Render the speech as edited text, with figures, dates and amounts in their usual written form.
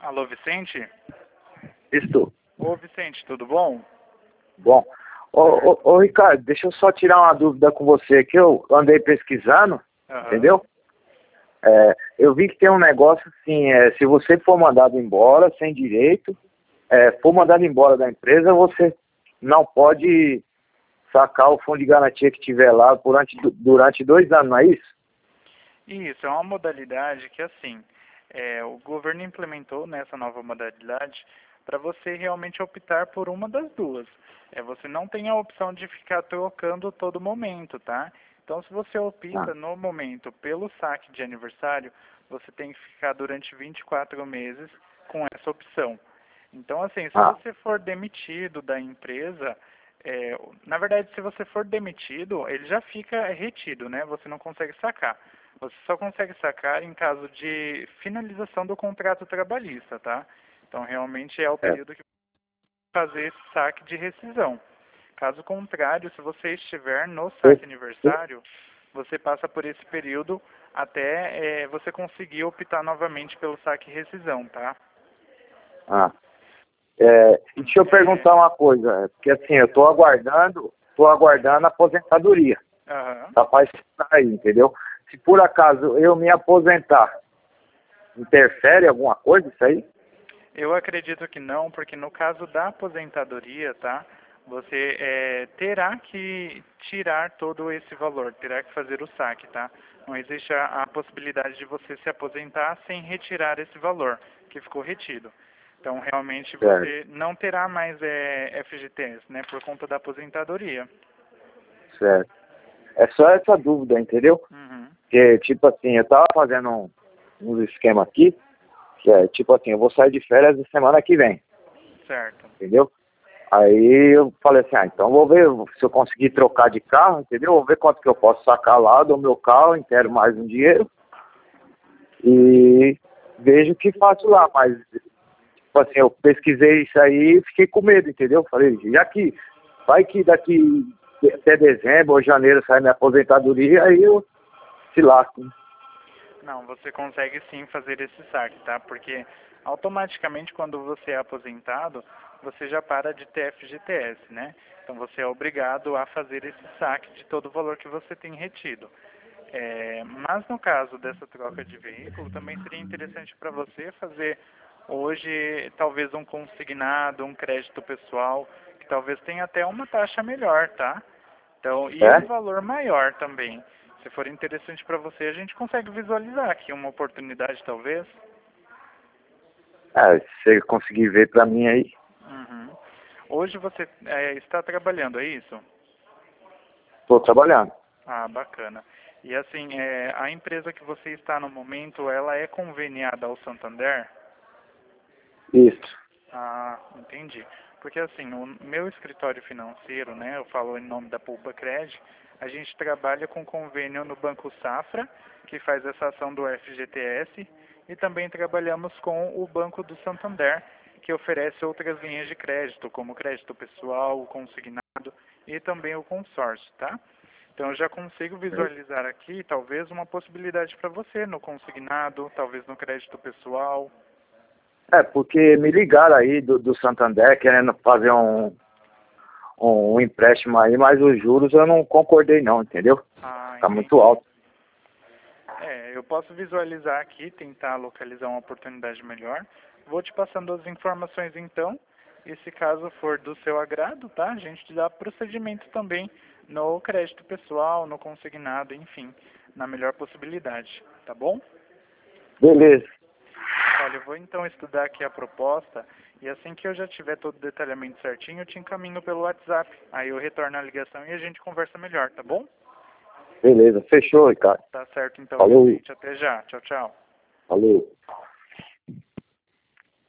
Alô, Vicente? Isso. Ô, Vicente, tudo bom? Bom. Ô, Ricardo, deixa eu só tirar uma dúvida com você que eu andei pesquisando, entendeu? Eu vi que tem um negócio assim, se você for mandado embora sem direito, for mandado embora da empresa, você não pode sacar o fundo de garantia que tiver lá durante 2 anos, não é isso? Isso, é uma modalidade que, assim, o governo implementou nessa nova modalidade para você realmente optar por uma das duas. Você não tem a opção de ficar trocando todo momento, tá? Então, se você opta no momento pelo saque de aniversário, você tem que ficar durante 24 meses com essa opção. Então, assim, se você for demitido da empresa, na verdade, se você for demitido, ele já fica retido, né? Você não consegue sacar. Você só consegue sacar em caso de finalização do contrato trabalhista, tá? Então, realmente é o período que fazer esse saque de rescisão. Caso contrário, se você estiver no saque aniversário, você passa por esse período até você conseguir optar novamente pelo saque rescisão, tá? E deixa eu perguntar uma coisa, porque assim, eu tô aguardando a aposentadoria. Tá para estar aí, entendeu? Se por acaso eu me aposentar, interfere alguma coisa isso aí? Eu acredito que não, porque no caso da aposentadoria, tá? Você terá que tirar todo esse valor, terá que fazer o saque, tá? Não existe a possibilidade de você se aposentar sem retirar esse valor que ficou retido. Então, realmente, você não terá mais FGTS, né? Por conta da aposentadoria. Certo. É só essa dúvida, entendeu? Porque, tipo assim, eu tava fazendo uns esquemas aqui, que é tipo assim, eu vou sair de férias na semana que vem. Certo. Entendeu? Aí eu falei assim, então vou ver se eu conseguir trocar de carro, entendeu? Vou ver quanto que eu posso sacar lá do meu carro, inteiro mais um dinheiro. E vejo o que faço lá, mas tipo assim, eu pesquisei isso aí e fiquei com medo, entendeu? Falei, já que vai que daqui até dezembro ou janeiro sai minha aposentadoria, aí eu se lasco. Não, você consegue sim fazer esse saque, tá? Porque automaticamente quando você é aposentado, você já para de ter FGTS, né? Então você é obrigado a fazer esse saque de todo o valor que você tem retido. Mas no caso dessa troca de veículo, também seria interessante para você fazer hoje talvez um consignado, um crédito pessoal, que talvez tenha até uma taxa melhor, tá? Então, e um valor maior também. Se for interessante para você, a gente consegue visualizar aqui uma oportunidade, talvez. Se você conseguir ver para mim aí. Hoje você está trabalhando, é isso? Estou trabalhando. Ah, bacana. E assim, a empresa que você está no momento, ela é conveniada ao Santander? Isso. Ah, entendi. Porque assim, o meu escritório financeiro, né, eu falo em nome da Pulpacred, a gente trabalha com convênio no Banco Safra, que faz essa ação do FGTS, e também trabalhamos com o Banco do Santander, que oferece outras linhas de crédito, como crédito pessoal, o consignado e também o consórcio, tá? Então eu já consigo visualizar aqui, talvez, uma possibilidade para você no consignado, talvez no crédito pessoal. Porque me ligaram aí do Santander querendo fazer um empréstimo aí, mas os juros eu não concordei não, entendeu? Tá muito alto. Eu posso visualizar aqui, tentar localizar uma oportunidade melhor. Vou te passando as informações então, e se caso for do seu agrado, tá? A gente dá procedimento também no crédito pessoal, no consignado, enfim, na melhor possibilidade, tá bom? Beleza. Olha, eu vou então estudar aqui a proposta e assim que eu já tiver todo o detalhamento certinho, eu te encaminho pelo WhatsApp. Aí eu retorno a ligação e a gente conversa melhor, tá bom? Beleza, fechou, Ricardo. Tá certo então, Falou. Vicente. Até já. Tchau, tchau. Falou.